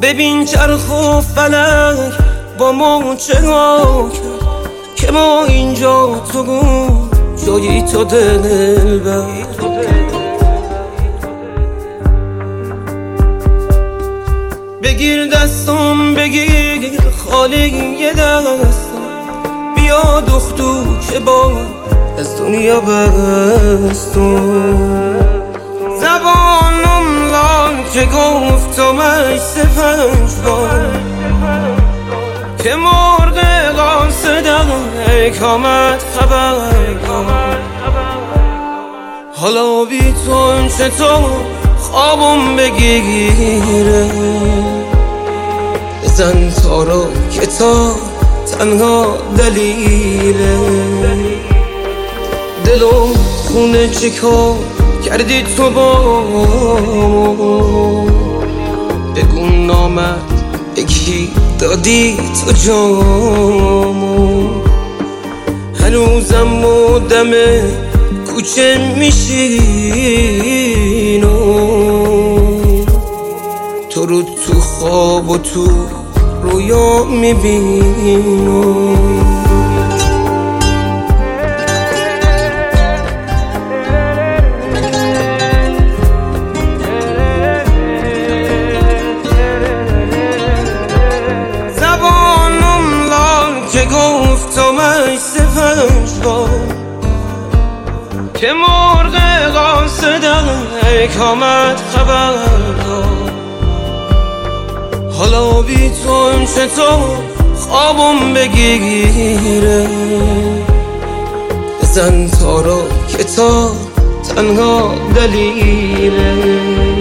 ببین چرخ و فلک با ما چرا که ما اینجا تو گم جایی تو دلبر. بگیر دستم بگیر خالی یه دستم، بیا دختو که با از دنیا بستم. زبانم لال که گفتم ای سپنج بار که مرغ قاصدم ای کامت خبر. حالا بی تو چطور خوابم بگیره، بزن تارو که تا تنها دلیله. دلم خونه چیکار کردی تو با بگو نامت یکی دادی تو جامو. هنوزم مدم کوچه میشینو تو رو تو خواب و تو رویا میبینو. گفتم ای سپنج بار که مرغ قاصدم ای کامت خبر. حالا بی تو چطور خوابم بگیره، بزن تارو که تا تنها دلیله.